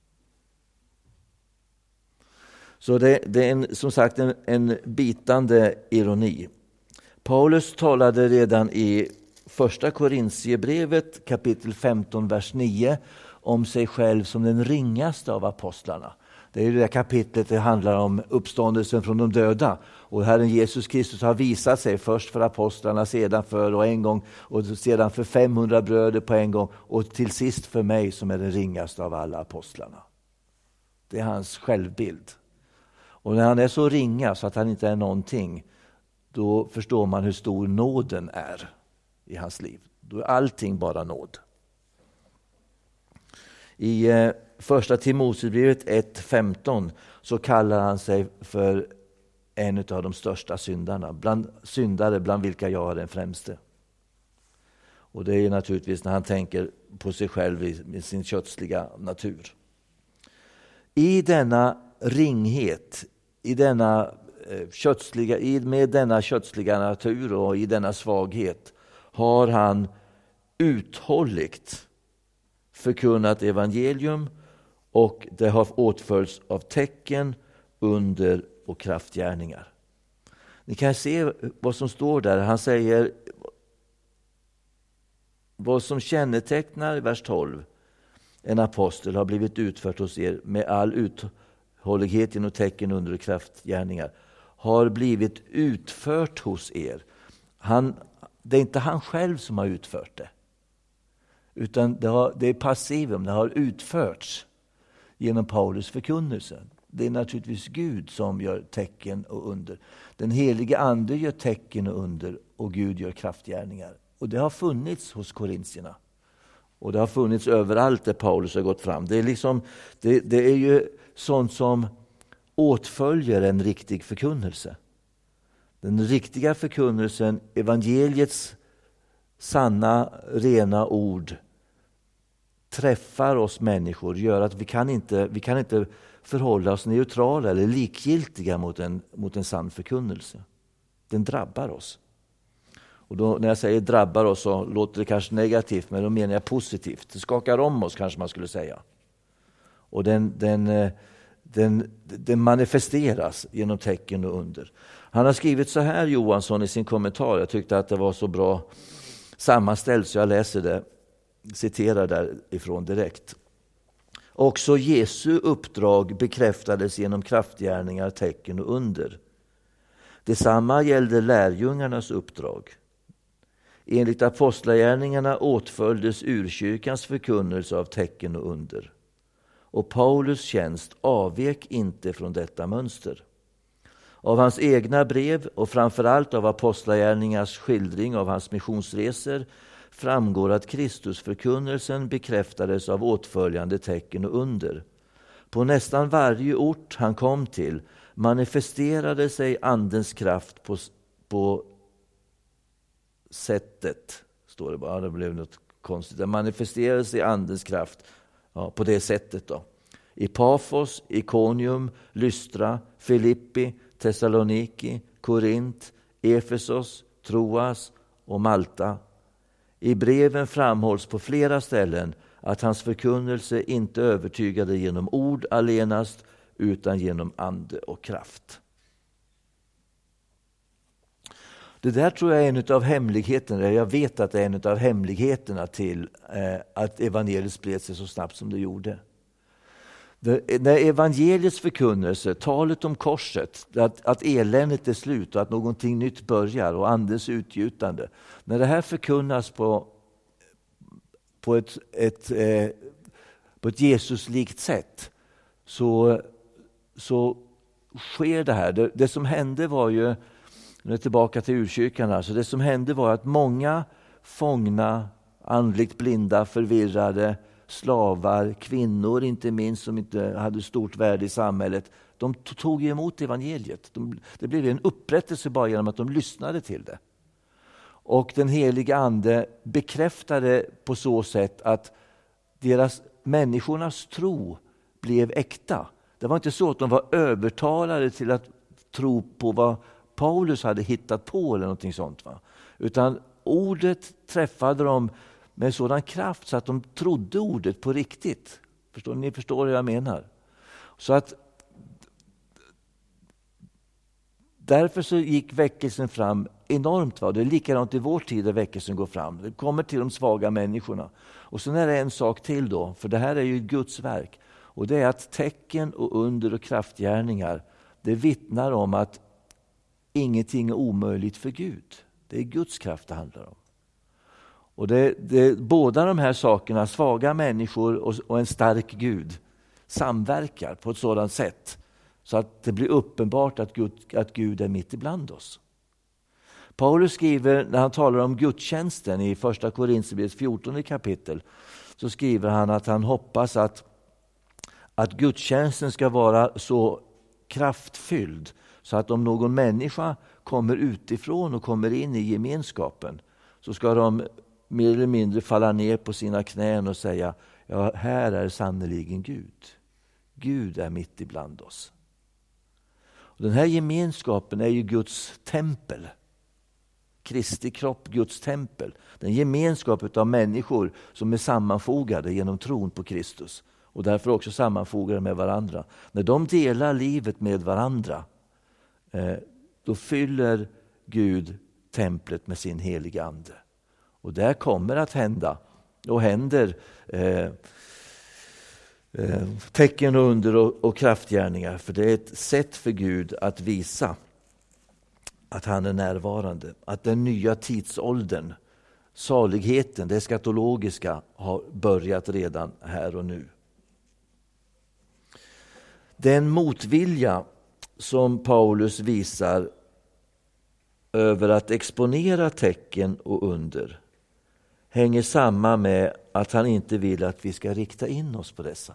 Så det, det är en, som sagt en, en bitande ironi. Paulus talade redan i första Korintierbrevet kapitel femton vers nio om sig själv som den ringaste av apostlarna. Det är ju det där kapitlet det handlar om uppståndelsen från de döda. Och Herren Jesus Kristus har visat sig först för apostlarna, sedan för och en gång och sedan för femhundra bröder på en gång och till sist för mig som är den ringaste av alla apostlarna. Det är hans självbild. Och när han är så ringa så att han inte är någonting, då förstår man hur stor nåden är i hans liv. Då är allting bara nåd. I eh, första Timoteusbrevet ett femton så kallar han sig för en av de största syndarna. Bland syndare bland vilka jag är den främste. Och det är naturligtvis när han tänker på sig själv i, i sin kötsliga natur. I denna ringhet, i denna eh, kötsliga, i, med denna kötsliga natur och i denna svaghet har han uthålligt förkunnat evangelium, och det har åtföljts av tecken, under och kraftgärningar. Ni kan se vad som står där. Han säger vad som kännetecknar i vers tolv. En apostel har blivit utfört hos er med all uthållighet genom tecken, under och kraftgärningar. Har blivit utfört hos er. Han, det är inte han själv som har utfört det. Utan det, har, det är passivum, det har utförts genom Paulus förkunnelse. Det är naturligtvis Gud som gör tecken och under. Den helige ande gör tecken och under, och Gud gör kraftgärningar. Och det har funnits hos korintierna. Och det har funnits överallt där Paulus har gått fram. Det är, liksom, det, det är ju sånt som åtföljer en riktig förkunnelse. Den riktiga förkunnelsen, evangeliets sanna, rena ord, träffar oss människor, gör att vi kan inte, vi kan inte förhålla oss neutrala eller likgiltiga mot en, mot en sann förkunnelse. Den drabbar oss. Och då, när jag säger drabbar oss så låter det kanske negativt, men då menar jag positivt. Det skakar om oss, kanske man skulle säga. Och den, den, den, den manifesteras genom tecken och under. Han har skrivit så här, Johansson, i sin kommentar. Jag tyckte att det var så bra sammanställt så jag läser det. Citerar därifrån direkt. Också Jesu uppdrag bekräftades genom kraftgärningar, tecken och under. Detsamma gällde lärjungarnas uppdrag. Enligt apostlagärningarna åtföljdes urkyrkans förkunnelse av tecken och under. Och Paulus tjänst avvek inte från detta mönster. Av hans egna brev och framförallt av apostlagärningarnas skildring av hans missionsresor framgår att Kristusförkunnelsen bekräftades av åtföljande tecken och under. På nästan varje ort han kom till manifesterade sig andens kraft på, på sättet, står det bara, det blev något konstigt. Det manifesterade sig andens kraft ja, på det sättet då. I Pafos, Ikonium, Lystra, Filippi, Thessaloniki, Korint, Efesos, Troas och Malta. I breven framhålls på flera ställen att hans förkunnelse inte övertygade genom ord allenast utan genom ande och kraft. Det där tror jag är en av hemligheterna. Jag vet att det är en av hemligheterna till eh, att evangeliet spred sig så snabbt som det gjorde. Det, när evangeliets förkunnelse, talet om korset, att, att eländet är slut och att någonting nytt börjar och andens utgjutande. När det här förkunnas på, på ett, ett, eh, på ett Jesuslikt sätt så, så sker det här. Det, det som hände var ju, nu är tillbaka till urkyrkan, alltså det som hände var att många fångna, andligt blinda, förvirrade, slavar, kvinnor inte minst som inte hade stort värde i samhället, de tog emot evangeliet. De, det blev en upprättelse bara genom att de lyssnade till det. Och den heliga ande bekräftade på så sätt att deras, människornas tro blev äkta. Det var inte så att de var övertalade till att tro på vad Paulus hade hittat på eller någonting sånt, va? Utan ordet träffade dem med sådan kraft så att de trodde ordet på riktigt. Förstår ni? Förstår vad jag menar? Så att därför så gick väckelsen fram enormt. Va? Det är likadant i vår tid där väckelsen går fram. Det kommer till de svaga människorna. Och sen är det en sak till då, för det här är ju Guds verk. Och det är att tecken och under och kraftgärningar, det vittnar om att ingenting är omöjligt för Gud. Det är Guds kraft det handlar om. Och det, det, båda de här sakerna, svaga människor och, och en stark Gud, samverkar på ett sådant sätt så att det blir uppenbart att Gud, att Gud är mitt ibland oss. Paulus skriver, när han talar om gudstjänsten i första Korinthierbrevets fjortonde kapitel, så skriver han att han hoppas att, att gudstjänsten ska vara så kraftfylld så att om någon människa kommer utifrån och kommer in i gemenskapen så ska de mer eller mindre falla ner på sina knän och säga, ja, här är sannoliken Gud. Gud är mitt ibland oss. Och den här gemenskapen är ju Guds tempel. Kristi kropp, Guds tempel. Den gemenskap av människor som är sammanfogade genom tron på Kristus. Och därför också sammanfogade med varandra. När de delar livet med varandra, eh, då fyller Gud templet med sin heliga ande. Och där kommer att hända och händer eh, eh, tecken och under och, och kraftgärningar. För det är ett sätt för Gud att visa att han är närvarande. Att den nya tidsåldern, saligheten, det eskatologiska har börjat redan här och nu. Den motvilja som Paulus visar över att exponera tecken och under hänger samman med att han inte vill att vi ska rikta in oss på dessa.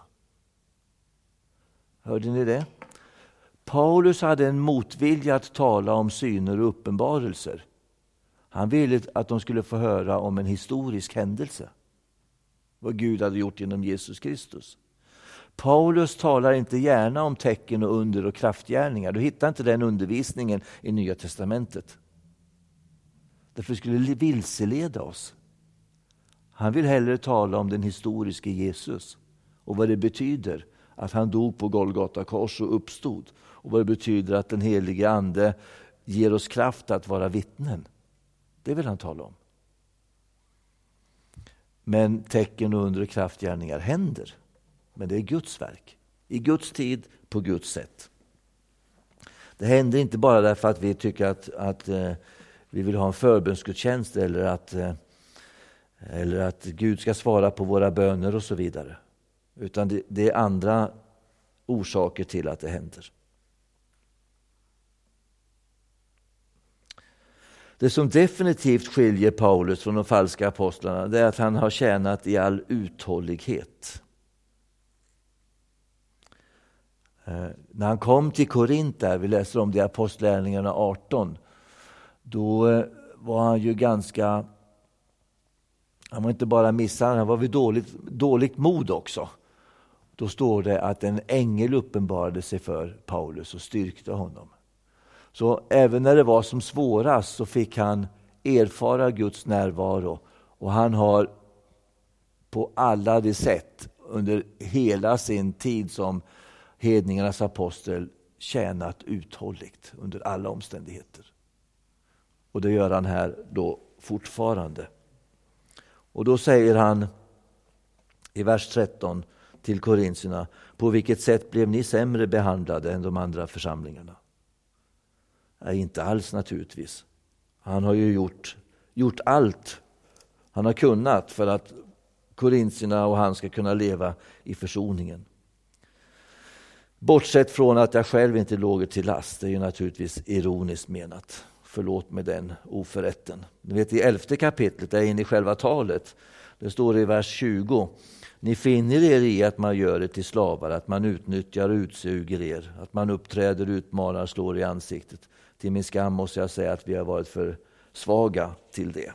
Hörde ni det? Paulus hade en motvilja att tala om syner och uppenbarelser. Han ville att de skulle få höra om en historisk händelse. Vad Gud hade gjort genom Jesus Kristus. Paulus talar inte gärna om tecken och under och kraftgärningar. Du hittar inte den undervisningen i Nya testamentet. Därför skulle det vilseleda oss. Han vill hellre tala om den historiska Jesus och vad det betyder att han dog på Golgata kors och uppstod. Och vad det betyder att den helige ande ger oss kraft att vara vittnen. Det vill han tala om. Men tecken och under och kraftgärningar händer. Men det är Guds verk. I Guds tid, på Guds sätt. Det händer inte bara därför att vi tycker att, att eh, vi vill ha en förbönsgudstjänst eller att, eh, eller att Gud ska svara på våra böner och så vidare. Utan det, det är andra orsaker till att det händer. Det som definitivt skiljer Paulus från de falska apostlarna, det är att han har tjänat i all uthållighet. Eh, när han kom till Korint, där vi läser om det i Apostlagärningarna arton, då eh, var han ju ganska, han var inte bara missad, han var vid dåligt, dåligt mod också. Då står det att en ängel uppenbarade sig för Paulus och styrkte honom. Så även när det var som svårast så fick han erfara Guds närvaro. Och han har på alla de sätt under hela sin tid som hedningarnas apostel tjänat uthålligt under alla omständigheter. Och det gör han här då fortfarande. Och då säger han i vers tretton till korintierna: på vilket sätt blev ni sämre behandlade än de andra församlingarna? Nej, inte alls naturligtvis. Han har ju gjort, gjort allt han har kunnat för att korintierna och han ska kunna leva i försoningen. Bortsett från att jag själv inte låg till last, det är ju naturligtvis ironiskt menat. Förlåt med den oförrätten. Ni vet, i elfte kapitlet, där inne i själva talet, det står i vers tjugo: ni finner er i att man gör det till slavar, att man utnyttjar och utsuger er, att man uppträder, utmanar och slår i ansiktet. Till min skam måste jag säga att vi har varit för svaga till det.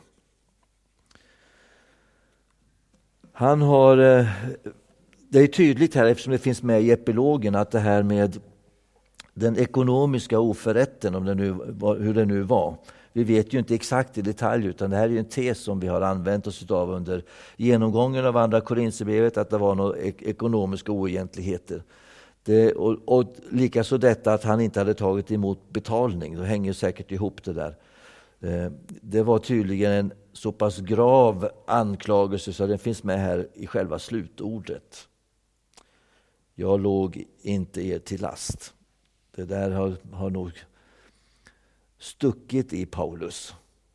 Han har, det är tydligt här, eftersom det finns med i epilogen, att det här med den ekonomiska oförrätten, om det nu, hur det nu var. Vi vet ju inte exakt i detalj, utan det här är ju en tes som vi har använt oss av under genomgången av andra Korinthierbrevet, att det var några ekonomiska oegentligheter. Det, och, och likaså detta att han inte hade tagit emot betalning, då hänger säkert ihop det där. Det var tydligen en så pass grav anklagelse så den finns med här i själva slutordet. Jag låg inte er till last. Det där har, har nog stuckit i Paulus.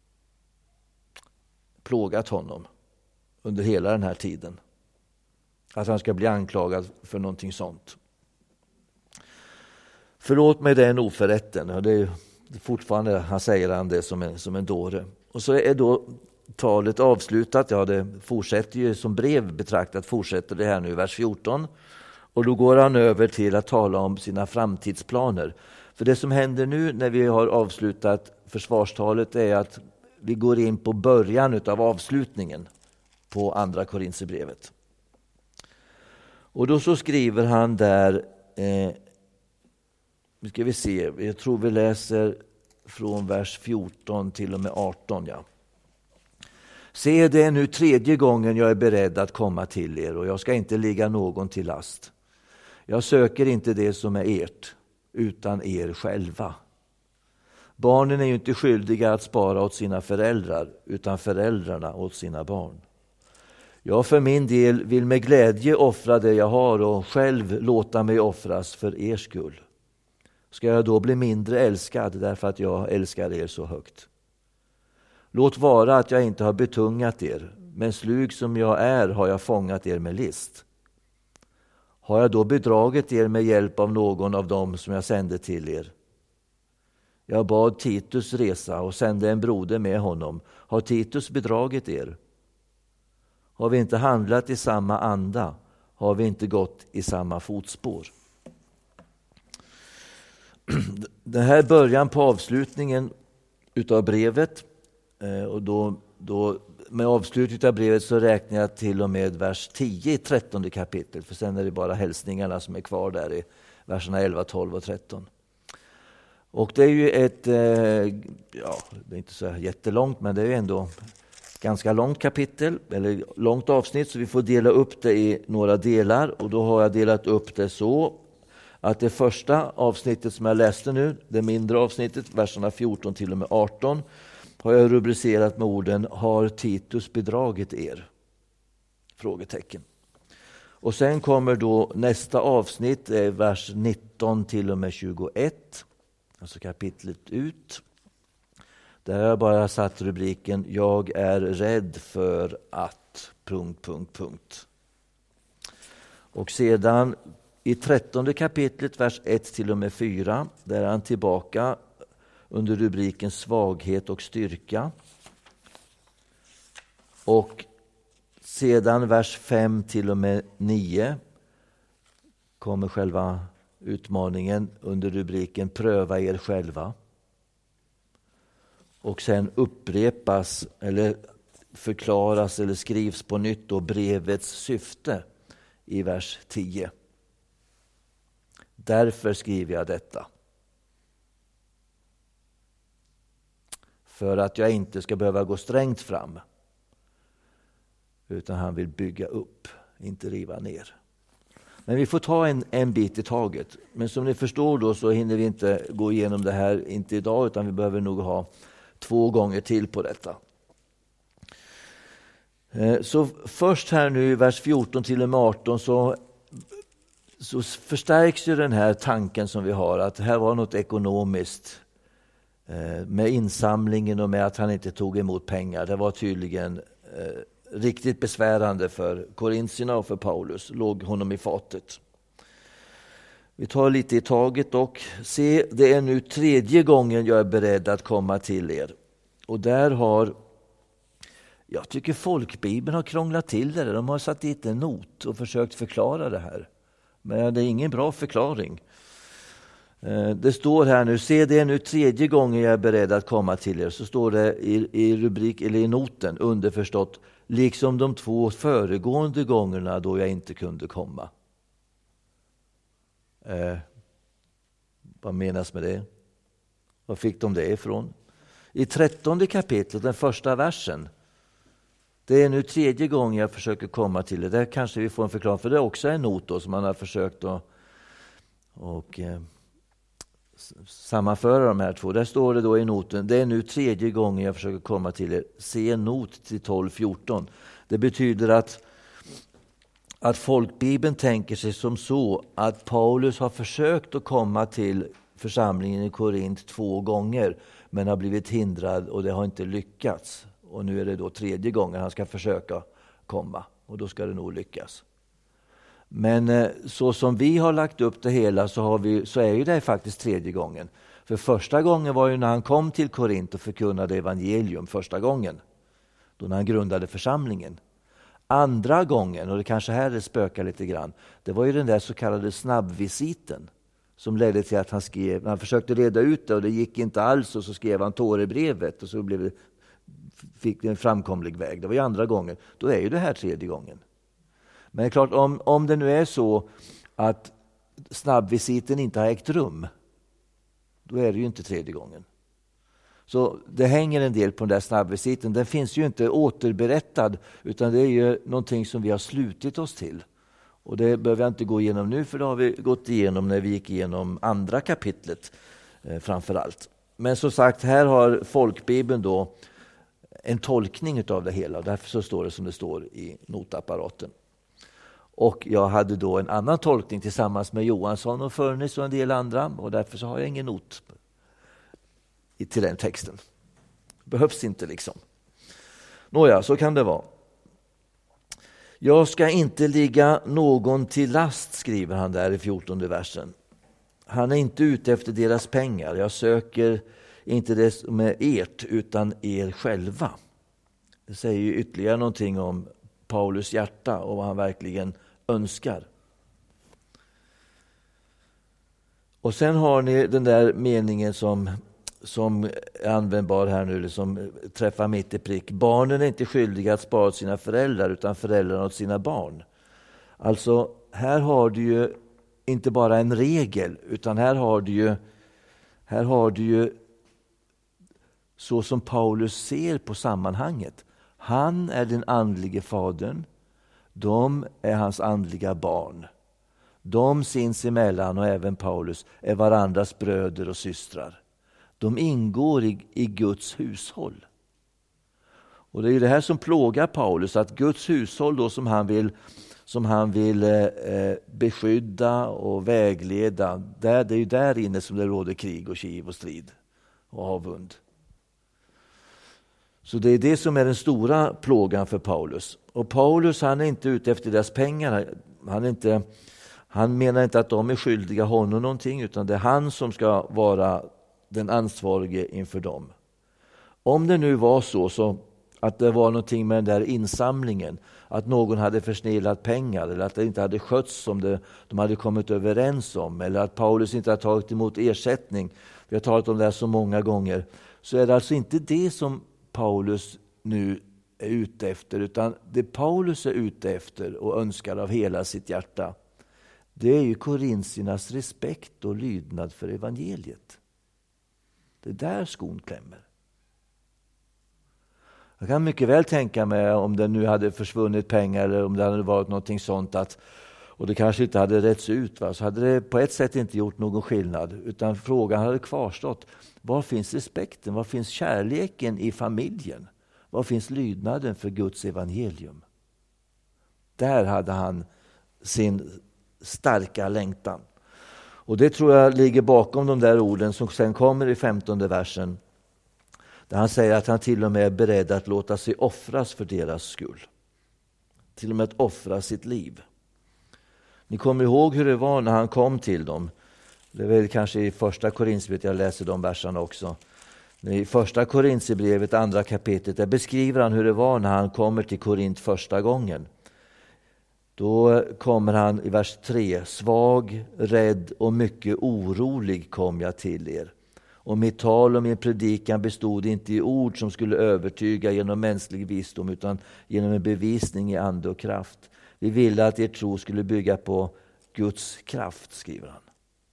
Plågat honom under hela den här tiden. Att han ska bli anklagad för någonting sånt. Förlåt mig den oförrätten. Det är fortfarande, han säger han det som en, som en dåre. Och så är då talet avslutat. Ja, det fortsätter ju som brev betraktat, fortsätter det här nu i vers fjorton. Och då går han över till att tala om sina framtidsplaner. För det som händer nu när vi har avslutat försvarstalet är att vi går in på början av avslutningen på andra Korinthierbrevet. Och då så skriver han där, eh, nu ska vi se, jag tror vi läser från vers fjorton till och med arton. Ja. Se, det är nu tredje gången jag är beredd att komma till er, och jag ska inte ligga någon till last. Jag söker inte det som är ert, utan er själva. Barnen är ju inte skyldiga att spara åt sina föräldrar, utan föräldrarna åt sina barn. Jag för min del vill med glädje offra det jag har och själv låta mig offras för er skull. Ska jag då bli mindre älskad därför att jag älskar er så högt? Låt vara att jag inte har betungat er, men slug som jag är har jag fångat er med list. Har jag då bedragit er med hjälp av någon av dem som jag sände till er? Jag bad Titus resa och sände en broder med honom. Har Titus bedragit er? Har vi inte handlat i samma anda? Har vi inte gått i samma fotspår? Den här början på avslutningen utav brevet, och då, då med avslutningen av brevet så räknar jag till och med vers tio i trettonde kapitlet, för sen är det bara hälsningarna som är kvar där i verserna elva, tolv och tretton. Och det är ju ett, ja, det är inte så jättelångt, men det är ju ändå ganska långt kapitel, eller långt avsnitt, så vi får dela upp det i några delar. Och då har jag delat upp det så att det första avsnittet som jag läste nu, det mindre avsnittet, verserna fjorton till och med arton, har jag rubricerat med orden: har Titus bedragit er? Frågetecken. Och sen kommer då nästa avsnitt, vers nitton till och med tjugoett, alltså kapitlet ut. Där har jag bara satt rubriken: jag är rädd för att... Punkt, punkt, punkt. Och sedan i trettonde kapitlet, vers ett till och med fyra, där är han tillbaka under rubriken svaghet och styrka. Och sedan vers fem till och med nio kommer själva utmaningen under rubriken pröva er själva. Och sen upprepas eller förklaras eller skrivs på nytt då brevets syfte i vers tio. Därför skriver jag detta. för att jag inte ska behöva gå strängt fram. Utan han vill bygga upp, inte riva ner. Men vi får ta en, en bit i taget. Men som ni förstår då så hinner vi inte gå igenom det här, inte idag, utan vi behöver nog ha två gånger till på detta. Så först här nu i vers fjorton till och med arton så, så förstärks ju den här tanken som vi har, att här var något ekonomiskt med insamlingen och med att han inte tog emot pengar. Det var tydligen eh, riktigt besvärande för korintierna och för Paulus, låg honom i fatet. Vi tar lite i taget och se, det är nu tredje gången jag är beredd att komma till er. Och där har, jag tycker folkbibeln har krånglat till det. De har satt dit en not och försökt förklara det här. Men det är ingen bra förklaring. Det står här nu, se det är nu tredje gången jag är beredd att komma till er. Så står det i, i rubrik eller i noten underförstått, liksom de två föregående gångerna då jag inte kunde komma. Eh, vad menas med det? Vad fick de det ifrån? I trettonde kapitlet, den första versen. Det är nu tredje gången jag försöker komma till er. Där kanske vi får en förklaring, för det är också en not då, som man har försökt att och, eh, sammanföra de här två. Där står det då i noten, det är nu tredje gången jag försöker komma till er. Se en not till tolv fjorton. Det betyder att, att folkbibeln tänker sig som så att Paulus har försökt att komma till församlingen i Korint två gånger, men har blivit hindrad och det har inte lyckats. Och nu är det då tredje gången han ska försöka komma, och då ska det nog lyckas. Men så som vi har lagt upp det hela så, har vi, så är ju det faktiskt tredje gången. För första gången var ju när han kom till Korint och förkunnade evangelium, första gången. Då när han grundade församlingen. Andra gången, och det kanske här det spökar lite grann, det var ju den där så kallade snabbvisiten. Som ledde till att han skrev, han försökte reda ut det och det gick inte alls, och så skrev han Tårebrevet och så blev det, fick det en framkomlig väg. Det var ju andra gången. Då är ju det här tredje gången. Men det är klart, om, om det nu är så att snabbvisiten inte har ägt rum, då är det ju inte tredje gången. Så det hänger en del på den där snabbvisiten. Den finns ju inte återberättad, utan det är ju någonting som vi har slutit oss till. Och det behöver jag inte gå igenom nu, för det har vi gått igenom när vi gick igenom andra kapitlet eh, framför allt. Men som sagt, här har folkbibeln då en tolkning av det hela. Därför så står det som det står i notapparaten. Och jag hade då en annan tolkning tillsammans med Johansson och Förnis och en del andra. Och därför så har jag ingen not till den texten. Behövs inte liksom. Nåja, så kan det vara. Jag ska inte ligga någon till last, skriver han där i fjortonde versen. Han är inte ute efter deras pengar. Jag söker inte det som är ert, utan er själva. Det säger ju ytterligare någonting om Paulus hjärta och vad han verkligen önskar. Och sen har ni den där meningen som, som är användbar här nu, som träffar mitt i prick. Barnen är inte skyldiga att spara åt sina föräldrar, utan föräldrarna åt sina barn. Alltså, här har du ju inte bara en regel, utan här har du ju, här har du ju så som Paulus ser på sammanhanget. Han är den andlige fadern. De är hans andliga barn. De sinsemellan, och även Paulus, är varandras bröder och systrar. De ingår i, i Guds hushåll. Och det är ju det här som plågar Paulus, att Guds hushåll då som han vill, som han vill eh, beskydda och vägleda, där, det är ju där inne som det råder krig och kiv och strid och avund. Så det är det som är den stora plågan för Paulus. Och Paulus, han är inte ute efter deras pengar. Han, är inte, han menar inte att de är skyldiga honom någonting, utan det är han som ska vara den ansvarige inför dem. Om det nu var så, så att det var någonting med den där insamlingen, att någon hade försnillat pengar, eller att det inte hade skötts som det, de hade kommit överens om, eller att Paulus inte har tagit emot ersättning, vi har talat om det här så många gånger, så är det alltså inte det som Paulus nu är ute efter, utan det Paulus är ute efter och önskar av hela sitt hjärta, det är ju korintiernas respekt och lydnad för evangeliet. Det är där skon klämmer. Jag kan mycket väl tänka mig om det nu hade försvunnit pengar eller om det hade varit någonting sånt att, och det kanske inte hade rätts ut, va? Så hade det på ett sätt inte gjort någon skillnad, utan frågan hade kvarstått. Var finns respekten? Var finns kärleken i familjen? Var finns lydnaden för Guds evangelium? Där hade han sin starka längtan. Och det tror jag ligger bakom de där orden som sen kommer i femtonde versen. Där han säger att han till och med är beredd att låta sig offras för deras skull. Till och med att offra sitt liv. Ni kommer ihåg hur det var när han kom till dem. Det är väl kanske i första Korinthierbrevet jag läser de verserna också. I första Korinthierbrevet, andra kapitlet, där beskriver han hur det var när han kommer till Korint första gången. Då kommer han i vers tre. Svag, rädd och mycket orolig kom jag till er. Och mitt tal och min predikan bestod inte i ord som skulle övertyga genom mänsklig visdom, utan genom en bevisning i ande och kraft. Vi ville att er tro skulle bygga på Guds kraft, skriver han.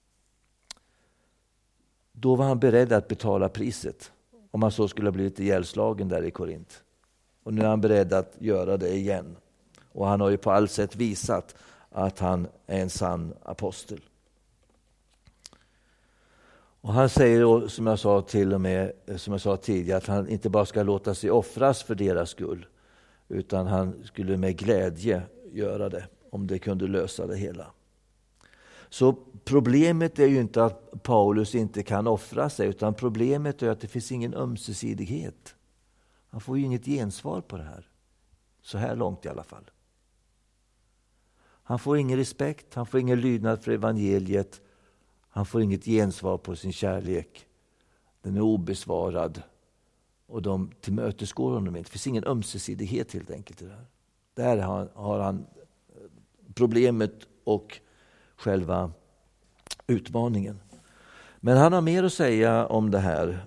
Då var han beredd att betala priset, om han så skulle ha blivit ihjälslagen där i Korint. Och nu är han beredd att göra det igen. Och han har ju på allt sätt visat att han är en sann apostel. Och han säger, som jag sa till och med, som jag sa tidigare, att han inte bara ska låta sig offras för deras skull, utan han skulle med glädje göra det om det kunde lösa det hela. Så problemet är ju inte att Paulus inte kan offra sig, utan problemet är att det finns ingen ömsesidighet. Han får ju inget gensvar på det här. Så här långt i alla fall. Han får ingen respekt, han får ingen lydnad för evangeliet. Han får inget gensvar på sin kärlek. Den är obesvarad. Och de tillmötesgår honom inte. Det finns ingen ömsesidighet helt enkelt i det här. Där har, har han problemet och själva utmaningen. Men han har mer att säga om det här.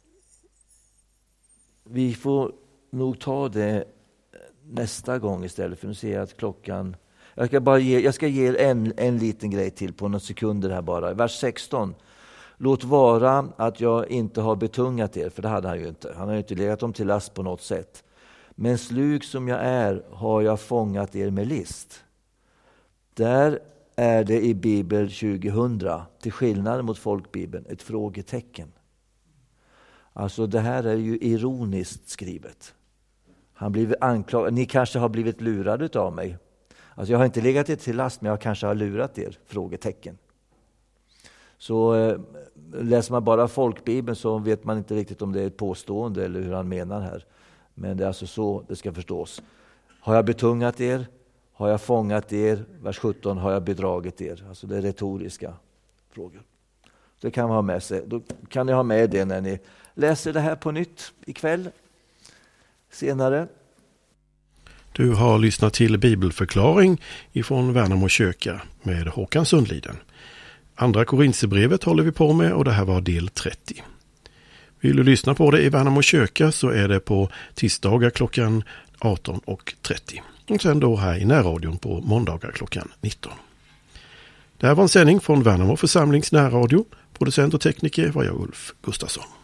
Vi får nog ta det nästa gång istället, för nu ser jag att klockan... Jag ska, bara ge, jag ska ge en, en liten grej till på några sekunder här bara. Vers sexton. Låt vara att jag inte har betungat er, för det hade han ju inte. Han har ju inte legat dem till last på något sätt. Men slug som jag är har jag fångat er med list. Där är det i Bibel tjugohundra, till skillnad mot folkbibeln, ett frågetecken. Alltså det här är ju ironiskt skrivet. Han blivit anklagad. Ni kanske har blivit lurade av mig. Alltså jag har inte legat er till last, men jag kanske har lurat er. Frågetecken. Så eh, läser man bara folkbibeln så vet man inte riktigt om det är ett påstående eller hur han menar här. Men det är alltså så det ska förstås. Har jag betungat er? Har jag fångat er? Vers sjutton. Har jag bedragit er? Alltså det är retoriska frågor. Det kan man ha med sig. Då kan ni ha med det när ni läser det här på nytt ikväll. Senare. Du har lyssnat till bibelförklaring ifrån Värnamo kyrka med Håkan Sundliden. Andra Korinthierbrevet håller vi på med och det här var del trettio. Vill du lyssna på det i Värnamo kyrka så är det på tisdagar klockan arton och trettio. Och sen då här i närradion på måndagar klockan nitton. Det här var en sändning från Värnamo församlings närradio. Producent och tekniker var jag, Ulf Gustafsson.